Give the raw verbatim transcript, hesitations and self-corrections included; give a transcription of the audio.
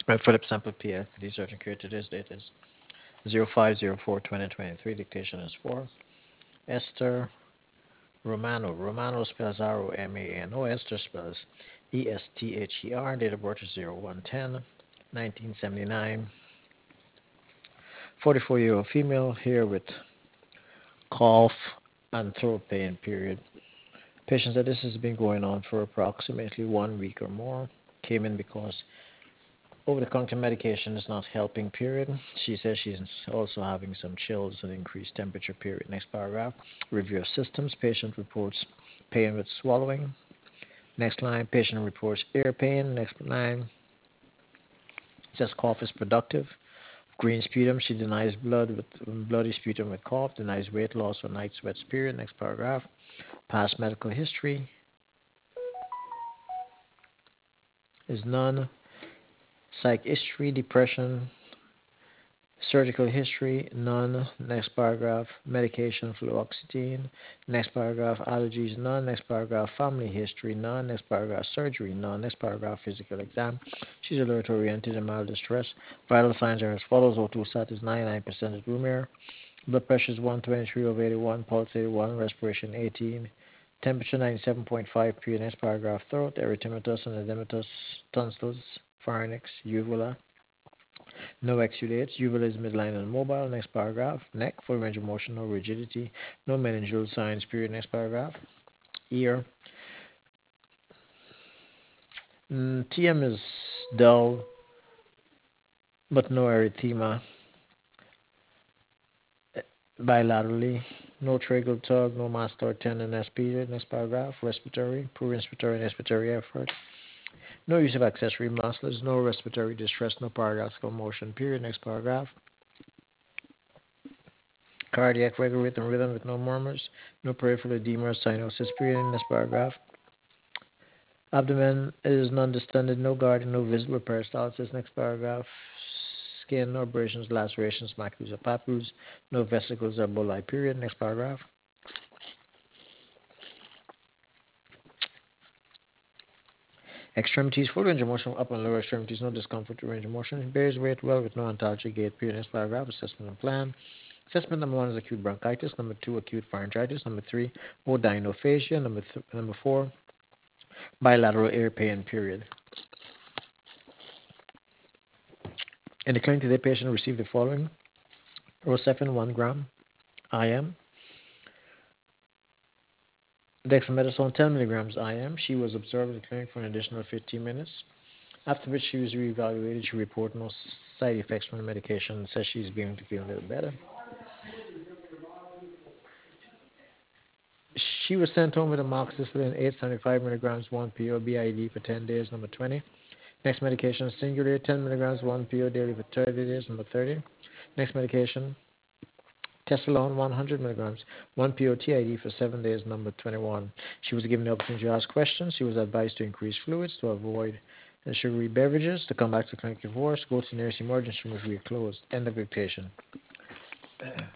Red Philip Sample P F. The certain cure today's date is zero five zero four twenty twenty-three. Dictation is for Esther Romano. Romano spells R O M A N O. Esther spells E S T H E R. Date of birth is zero one ten nineteen seventy-nine. forty-four year old female here with cough and throat pain, period. Patient said this has been going on for approximately one week or more. Came in because over-the-counter medication is not helping, period. She says she's also having some chills and increased temperature, period. Next paragraph, review of systems. Patient reports pain with swallowing. Next line, patient reports ear pain. Next line, says cough is productive. Green sputum, she denies blood with bloody sputum with cough, denies weight loss or night sweats, period. Next paragraph, past medical history is none. Psych history, depression, surgical history, none. Next paragraph, medication, fluoxetine. Next paragraph, allergies, none. Next paragraph, family history, none. Next paragraph, surgery, none. Next paragraph, physical exam. She's alert oriented and mild distress. Vital signs are as follows. O two sat is ninety-nine percent at room air. Blood pressure is one twenty-three over eighty-one. Pulse eighty-one. Respiration eighteen. Temperature ninety-seven point five. P. Next paragraph, throat, erythematous and edematous tonsils, pharynx, uvula. No exudates. Uvula is midline and mobile. Next paragraph. Neck, full range of motion, no rigidity. No meningeal signs, period. Next paragraph. Ear. Mm, T M is dull, but no erythema. Bilaterally. No tracheal tug, no mastoid tenderness, period. Next paragraph. Respiratory. Poor respiratory and expiratory effort. No use of accessory muscles. No respiratory distress. No paradoxical motion, period. Next paragraph. Cardiac regular rhythm, rhythm with no murmurs. No peripheral edema or cyanosis, period. Next paragraph. Abdomen is non-distended, no guarding, no visible peristalsis. Next paragraph. Skin, no abrasions, lacerations, macules or papules. No vesicles or bulli, period. Next paragraph. Extremities, full range of motion, upper and lower extremities, no discomfort or range of motion. Bears weight well with no ontology gait, period. Next paragraph. Assessment and plan. Assessment number one is acute bronchitis. Number two, acute pharyngitis. Number three, odynophagia. Number th- number four, bilateral ear pain, period. In the clinic today, patient received the following: Rocephin one gram I M, dexamethasone ten milligrams I M. She was observed in the clinic for an additional fifteen minutes, after which she was reevaluated. She reported no side effects from the medication and says she's beginning to feel a little better. She was sent home with amoxicillin eight hundred seventy-five milligrams one P O B I D for ten days, number twenty. Next medication, Singulair, ten milligrams one P O daily for thirty days, number thirty. Next medication, Tesalone, one hundred milligrams, one P O T I D for seven days, number twenty-one. She was given the opportunity to ask questions. She was advised to increase fluids, to avoid uh, sugary beverages, to come back to clinic divorce, go to the nearest emergency room if we are closed. End of dictation.